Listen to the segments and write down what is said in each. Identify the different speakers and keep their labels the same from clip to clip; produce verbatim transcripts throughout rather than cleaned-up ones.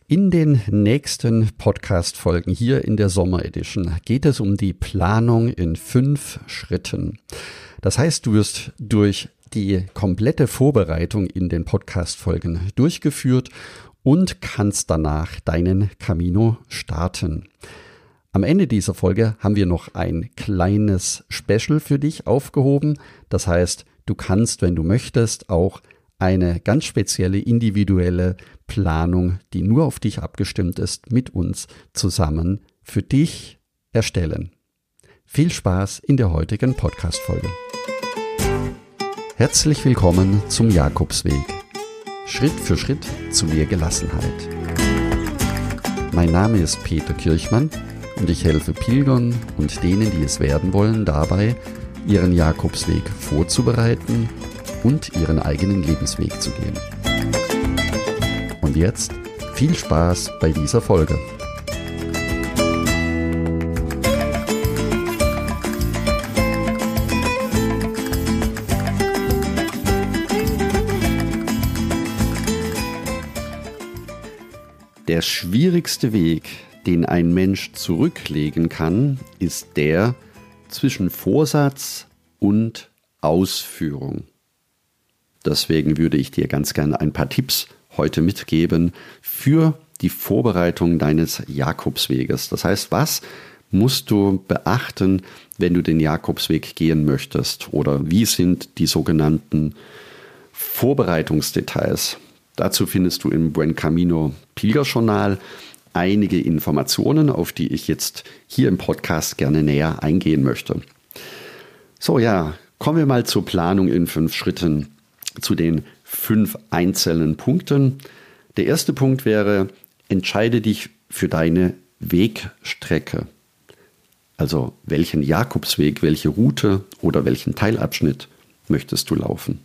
Speaker 1: In den nächsten Podcast-Folgen hier in der Sommer-Edition geht es um die Planung in fünf Schritten. Das heißt, du wirst durch die komplette Vorbereitung in den Podcast-Folgen durchgeführt und kannst danach deinen Camino starten. Am Ende dieser Folge haben wir noch ein kleines Special für dich aufgehoben. Das heißt, du kannst, wenn du möchtest, auch eine ganz spezielle individuelle Planung, die nur auf dich abgestimmt ist, mit uns zusammen für dich erstellen. Viel Spaß in der heutigen Podcast-Folge. Herzlich willkommen zum Jakobsweg. Schritt für Schritt zu mehr Gelassenheit. Mein Name ist Peter Kirchmann und ich helfe Pilgern und denen, die es werden wollen, dabei, ihren Jakobsweg vorzubereiten und ihren eigenen Lebensweg zu gehen. Und jetzt viel Spaß bei dieser Folge. Der schwierigste Weg, den ein Mensch zurücklegen kann, ist der zwischen Vorsatz und Ausführung. Deswegen würde ich dir ganz gerne ein paar Tipps heute mitgeben für die Vorbereitung deines Jakobsweges. Das heißt, was musst du beachten, wenn du den Jakobsweg gehen möchtest? Oder wie sind die sogenannten Vorbereitungsdetails? Dazu findest du im Buen Camino Pilgerjournal einige Informationen, auf die ich jetzt hier im Podcast gerne näher eingehen möchte. So, ja, kommen wir mal zur Planung in fünf Schritten. Zu den fünf einzelnen Punkten. Der erste Punkt wäre, entscheide dich für deine Wegstrecke. Also welchen Jakobsweg, welche Route oder welchen Teilabschnitt möchtest du laufen.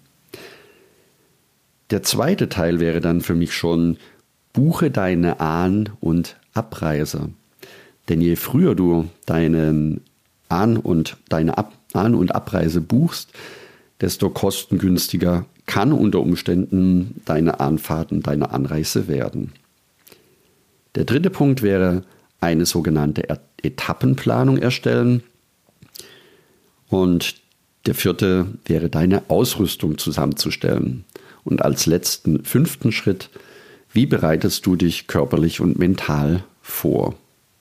Speaker 1: Der zweite Teil wäre dann für mich schon, buche deine An- und Abreise. Denn je früher du deinen An- und deine Ab- An- und Abreise buchst, desto kostengünstiger kann unter Umständen deine Anfahrt und deine Anreise werden. Der dritte Punkt wäre eine sogenannte Etappenplanung erstellen. Und der vierte wäre deine Ausrüstung zusammenzustellen. Und als letzten fünften Schritt, wie bereitest du dich körperlich und mental vor?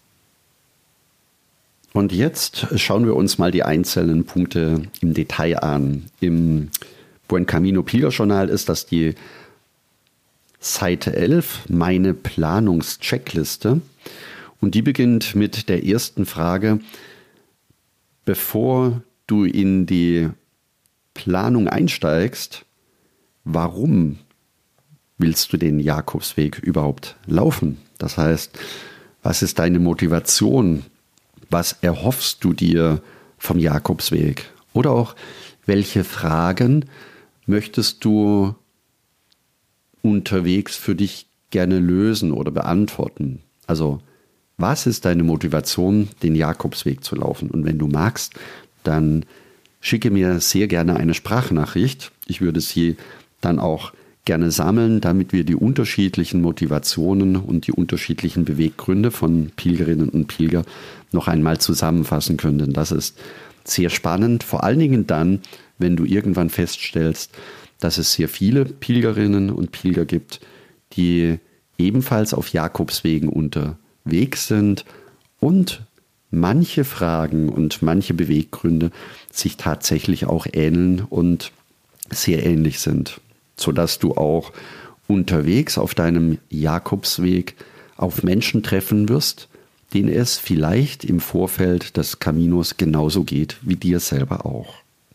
Speaker 1: Und jetzt schauen wir uns mal die einzelnen Punkte im Detail an. Im Buen Camino Pilgerjournal ist das die Seite elf, meine Planungscheckliste. Und die beginnt mit der ersten Frage, bevor du in die Planung einsteigst, warum willst du den Jakobsweg überhaupt laufen? Das heißt, was ist deine Motivation? Was erhoffst du dir vom Jakobsweg? Oder auch, welche Fragen möchtest du unterwegs für dich gerne lösen oder beantworten? Also, was ist deine Motivation, den Jakobsweg zu laufen? Und wenn du magst, dann schicke mir sehr gerne eine Sprachnachricht. Ich würde sie dann auch gerne sammeln, damit wir die unterschiedlichen Motivationen und die unterschiedlichen Beweggründe von Pilgerinnen und Pilger noch einmal zusammenfassen können. Denn das ist sehr spannend, vor allen Dingen dann, wenn du irgendwann feststellst, dass es sehr viele Pilgerinnen und Pilger gibt, die ebenfalls auf Jakobswegen unterwegs sind und manche Fragen und manche Beweggründe sich tatsächlich auch ähneln und sehr ähnlich sind, sodass du auch unterwegs auf deinem Jakobsweg auf Menschen treffen wirst, denen es vielleicht im Vorfeld des Caminos genauso geht wie dir selber auch.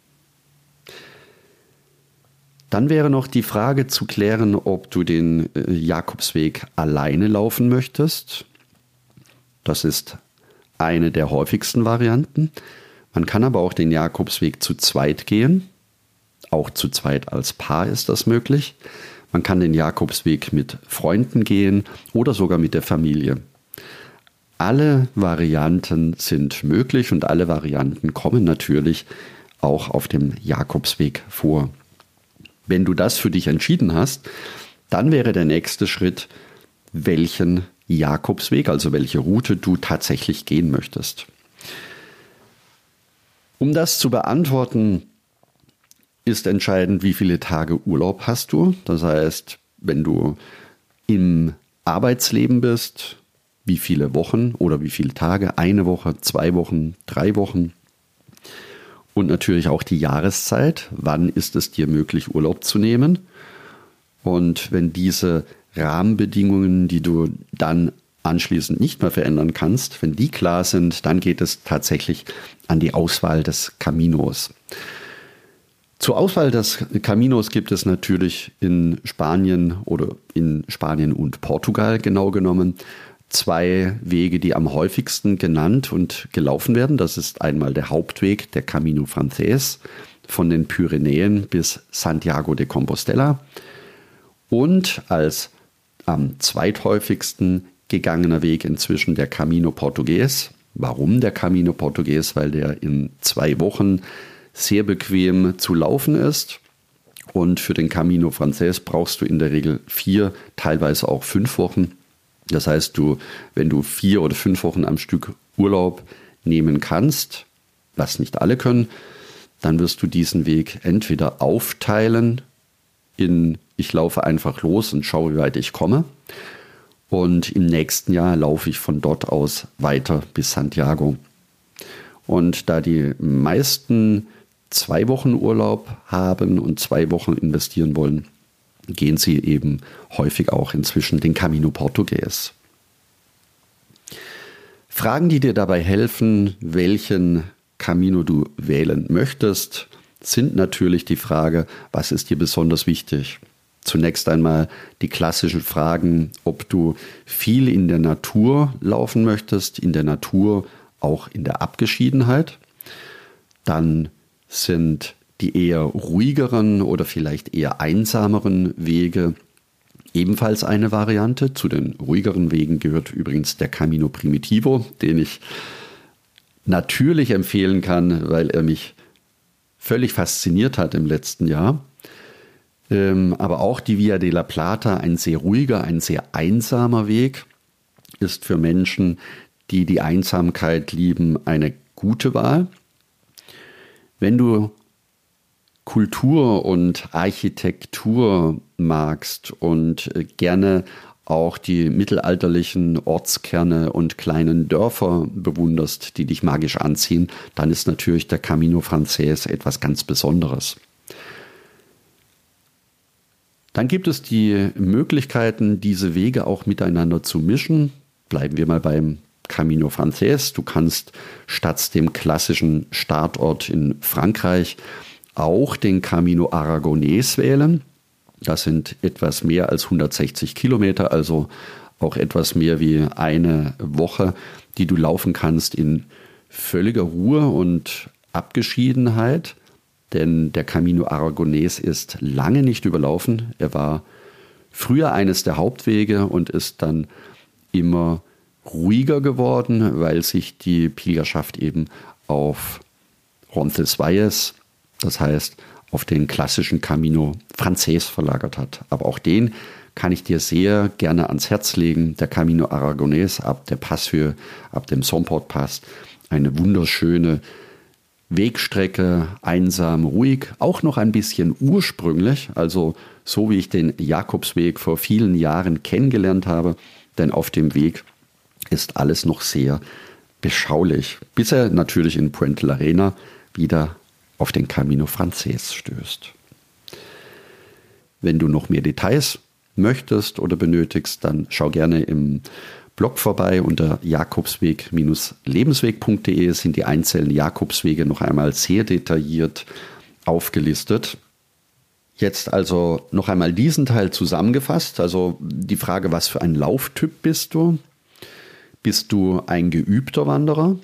Speaker 1: Dann wäre noch die Frage zu klären, ob du den Jakobsweg alleine laufen möchtest. Das ist eine der häufigsten Varianten. Man kann aber auch den Jakobsweg zu zweit gehen. Auch zu zweit als Paar ist das möglich. Man kann den Jakobsweg mit Freunden gehen oder sogar mit der Familie. Alle Varianten sind möglich und alle Varianten kommen natürlich auch auf dem Jakobsweg vor. Wenn du das für dich entschieden hast, dann wäre der nächste Schritt, welchen Jakobsweg, also welche Route du tatsächlich gehen möchtest. Um das zu beantworten, ist entscheidend, wie viele Tage Urlaub hast du. Das heißt, wenn du im Arbeitsleben bist, wie viele Wochen oder wie viele Tage, eine Woche, zwei Wochen, drei Wochen. Und natürlich auch die Jahreszeit, wann ist es dir möglich, Urlaub zu nehmen. Und wenn diese Rahmenbedingungen, die du dann anschließend nicht mehr verändern kannst, wenn die klar sind, dann geht es tatsächlich an die Auswahl des Caminos. Zur Auswahl des Caminos gibt es natürlich in Spanien oder in Spanien und Portugal genau genommen zwei Wege, die am häufigsten genannt und gelaufen werden. Das ist einmal der Hauptweg, der Camino Francés, von den Pyrenäen bis Santiago de Compostela. Und als am zweithäufigsten gegangener Weg inzwischen der Camino Portugués. Warum der Camino Portugués? Weil der in zwei Wochen sehr bequem zu laufen ist. Und für den Camino Francés brauchst du in der Regel vier, teilweise auch fünf Wochen. Das heißt, du, wenn du vier oder fünf Wochen am Stück Urlaub nehmen kannst, was nicht alle können, dann wirst du diesen Weg entweder aufteilen in ich laufe einfach los und schaue, wie weit ich komme. Und im nächsten Jahr laufe ich von dort aus weiter bis Santiago. Und da die meisten zwei Wochen Urlaub haben und zwei Wochen investieren wollen, gehen sie eben häufig auch inzwischen den Camino Portugués. Fragen, die dir dabei helfen, welchen Camino du wählen möchtest, sind natürlich die Frage, was ist dir besonders wichtig? Zunächst einmal die klassischen Fragen, ob du viel in der Natur laufen möchtest, in der Natur auch in der Abgeschiedenheit. Dann sind die eher ruhigeren oder vielleicht eher einsameren Wege ebenfalls eine Variante. Zu den ruhigeren Wegen gehört übrigens der Camino Primitivo, den ich natürlich empfehlen kann, weil er mich völlig fasziniert hat im letzten Jahr. Ähm, aber auch die Via de la Plata, ein sehr ruhiger, ein sehr einsamer Weg, ist für Menschen, die die Einsamkeit lieben, eine gute Wahl. Wenn du Kultur und Architektur magst und gerne auch die mittelalterlichen Ortskerne und kleinen Dörfer bewunderst, die dich magisch anziehen, dann ist natürlich der Camino Francés etwas ganz Besonderes. Dann gibt es die Möglichkeiten, diese Wege auch miteinander zu mischen. Bleiben wir mal beim Camino Francés. Du kannst statt dem klassischen Startort in Frankreich auch den Camino Aragonés wählen. Das sind etwas mehr als hundertsechzig Kilometer, also auch etwas mehr wie eine Woche, die du laufen kannst in völliger Ruhe und Abgeschiedenheit. Denn der Camino Aragonés ist lange nicht überlaufen. Er war früher eines der Hauptwege und ist dann immer ruhiger geworden, weil sich die Pilgerschaft eben auf Roncesvalles, das heißt auf den klassischen Camino Francés verlagert hat. Aber auch den kann ich dir sehr gerne ans Herz legen. Der Camino Aragonés ab der Passhöhe, ab dem Somport-Pass, eine wunderschöne Wegstrecke, einsam, ruhig, auch noch ein bisschen ursprünglich, also so wie ich den Jakobsweg vor vielen Jahren kennengelernt habe, denn auf dem Weg ist alles noch sehr beschaulich, bis er natürlich in Puente la Reina wieder auf den Camino Francés stößt. Wenn du noch mehr Details möchtest oder benötigst, dann schau gerne im Blog vorbei unter jakobsweg lebensweg punkt de sind die einzelnen Jakobswege noch einmal sehr detailliert aufgelistet. Jetzt also noch einmal diesen Teil zusammengefasst, also die Frage, was für ein Lauftyp bist du? Bist du ein geübter Wanderer?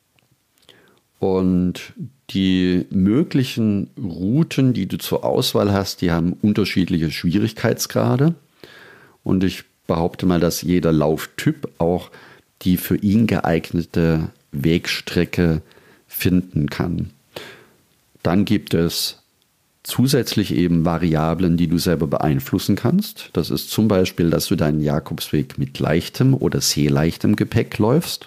Speaker 1: Und die möglichen Routen, die du zur Auswahl hast, die haben unterschiedliche Schwierigkeitsgrade. Und ich behaupte mal, dass jeder Lauftyp auch die für ihn geeignete Wegstrecke finden kann. Dann gibt es zusätzlich eben Variablen, die du selber beeinflussen kannst. Das ist zum Beispiel, dass du deinen Jakobsweg mit leichtem oder sehr leichtem Gepäck läufst.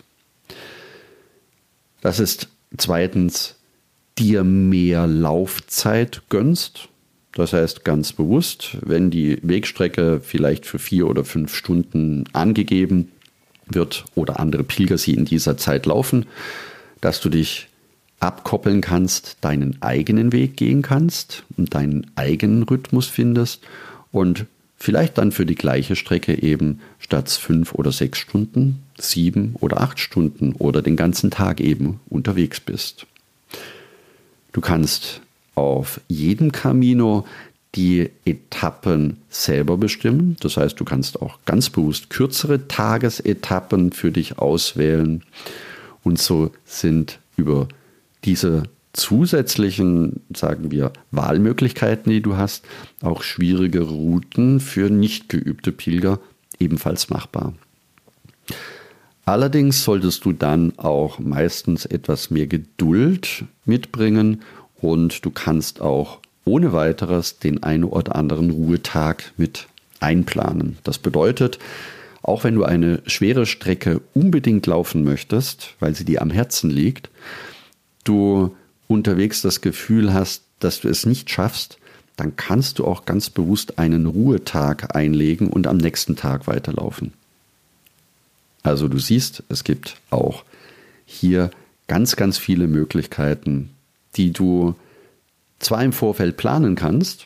Speaker 1: Das ist zweitens, dir mehr Laufzeit gönnst. Das heißt ganz bewusst, wenn die Wegstrecke vielleicht für vier oder fünf Stunden angegeben wird oder andere Pilger sie in dieser Zeit laufen, dass du dich abkoppeln kannst, deinen eigenen Weg gehen kannst und deinen eigenen Rhythmus findest und vielleicht dann für die gleiche Strecke eben statt fünf oder sechs Stunden, sieben oder acht Stunden oder den ganzen Tag eben unterwegs bist. Du kannst auf jedem Camino die Etappen selber bestimmen. Das heißt, du kannst auch ganz bewusst kürzere Tagesetappen für dich auswählen. Und so sind über diese zusätzlichen, sagen wir, Wahlmöglichkeiten, die du hast, auch schwierige Routen für nicht geübte Pilger ebenfalls machbar. Allerdings solltest du dann auch meistens etwas mehr Geduld mitbringen und du kannst auch ohne weiteres den einen oder anderen Ruhetag mit einplanen. Das bedeutet, auch wenn du eine schwere Strecke unbedingt laufen möchtest, weil sie dir am Herzen liegt, du unterwegs das Gefühl hast, dass du es nicht schaffst, dann kannst du auch ganz bewusst einen Ruhetag einlegen und am nächsten Tag weiterlaufen. Also du siehst, es gibt auch hier ganz, ganz viele Möglichkeiten, die du zwar im Vorfeld planen kannst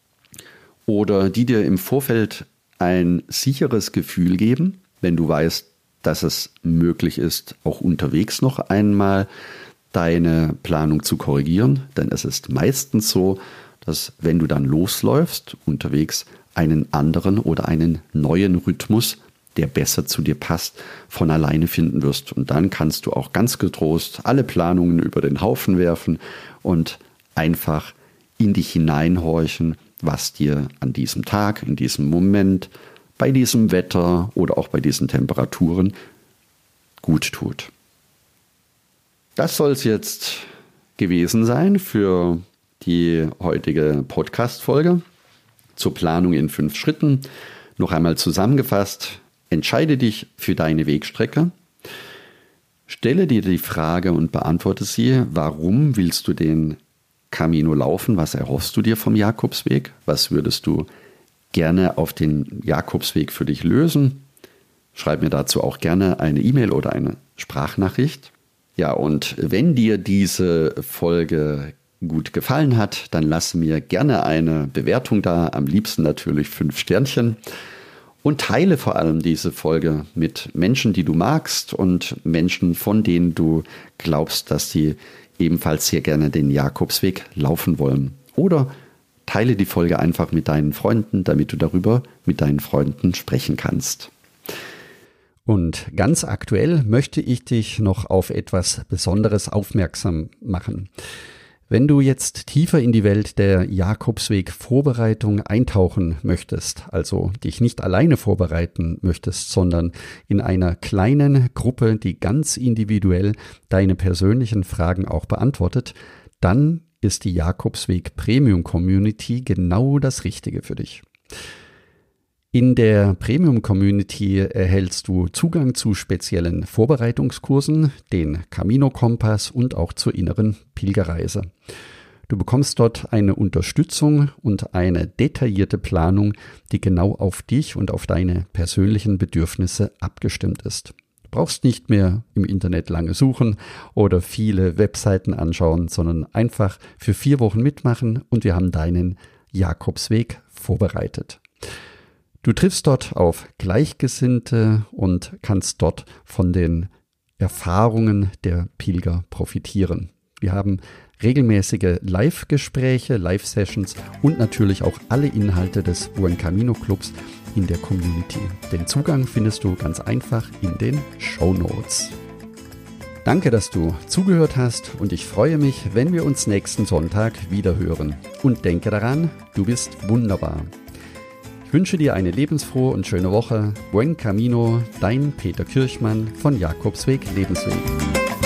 Speaker 1: oder die dir im Vorfeld ein sicheres Gefühl geben, wenn du weißt, dass es möglich ist, auch unterwegs noch einmal deine Planung zu korrigieren, denn es ist meistens so, dass wenn du dann losläufst, unterwegs einen anderen oder einen neuen Rhythmus, der besser zu dir passt, von alleine finden wirst. Und dann kannst du auch ganz getrost alle Planungen über den Haufen werfen und einfach in dich hineinhorchen, was dir an diesem Tag, in diesem Moment, bei diesem Wetter oder auch bei diesen Temperaturen gut tut. Das soll es jetzt gewesen sein für die heutige Podcast-Folge zur Planung in fünf Schritten. Noch einmal zusammengefasst, entscheide dich für deine Wegstrecke. Stelle dir die Frage und beantworte sie, warum willst du den Camino laufen? Was erhoffst du dir vom Jakobsweg? Was würdest du gerne auf den Jakobsweg für dich lösen? Schreib mir dazu auch gerne eine E-Mail oder eine Sprachnachricht. Ja, und wenn dir diese Folge gut gefallen hat, dann lass mir gerne eine Bewertung da, am liebsten natürlich fünf Sternchen. Und teile vor allem diese Folge mit Menschen, die du magst und Menschen, von denen du glaubst, dass sie ebenfalls sehr gerne den Jakobsweg laufen wollen. Oder teile die Folge einfach mit deinen Freunden, damit du darüber mit deinen Freunden sprechen kannst. Und ganz aktuell möchte ich dich noch auf etwas Besonderes aufmerksam machen. Wenn du jetzt tiefer in die Welt der Jakobsweg-Vorbereitung eintauchen möchtest, also dich nicht alleine vorbereiten möchtest, sondern in einer kleinen Gruppe, die ganz individuell deine persönlichen Fragen auch beantwortet, dann ist die Jakobsweg Premium Community genau das Richtige für dich. In der Premium Community erhältst du Zugang zu speziellen Vorbereitungskursen, den Camino Kompass und auch zur inneren Pilgerreise. Du bekommst dort eine Unterstützung und eine detaillierte Planung, die genau auf dich und auf deine persönlichen Bedürfnisse abgestimmt ist. Du brauchst nicht mehr im Internet lange suchen oder viele Webseiten anschauen, sondern einfach für vier Wochen mitmachen und wir haben deinen Jakobsweg vorbereitet. Du triffst dort auf Gleichgesinnte und kannst dort von den Erfahrungen der Pilger profitieren. Wir haben regelmäßige Live-Gespräche, Live-Sessions und natürlich auch alle Inhalte des Buen Camino Clubs in der Community. Den Zugang findest du ganz einfach in den Shownotes. Danke, dass du zugehört hast und ich freue mich, wenn wir uns nächsten Sonntag wieder hören. Und denke daran, du bist wunderbar. Ich wünsche dir eine lebensfrohe und schöne Woche. Buen Camino, dein Peter Kirchmann von Jakobsweg Lebensweg.